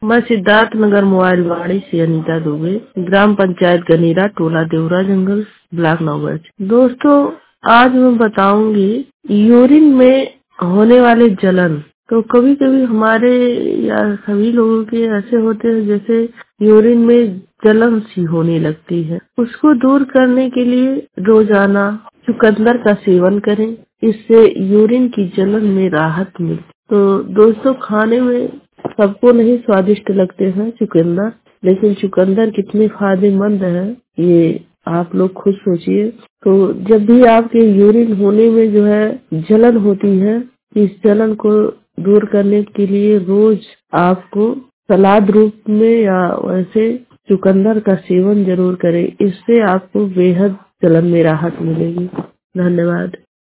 मैं सिद्धार्थ नगर मोबाइल वाड़ी से अनीता दुबे, ग्राम पंचायत गनीरा, टोला देवरा जंगल, ब्लॉक नौगढ़। दोस्तों, आज मैं बताऊंगी यूरिन में होने वाले जलन। तो कभी कभी हमारे या सभी लोगों के ऐसे होते हैं जैसे यूरिन में जलन सी होने लगती है। उसको दूर करने के लिए रोजाना चुकंदर का सेवन करें, इससे यूरिन की जलन में राहत मिलती। तो दोस्तों, खाने में सबको नहीं स्वादिष्ट लगते हैं चुकंदर, लेकिन चुकंदर कितने फायदेमंद है ये आप लोग खुद सोचिए। तो जब भी आपके यूरिन होने में जो है जलन होती है, इस जलन को दूर करने के लिए रोज आपको सलाद रूप में या वैसे चुकंदर का सेवन जरूर करें। इससे आपको बेहद जलन में राहत मिलेगी। धन्यवाद।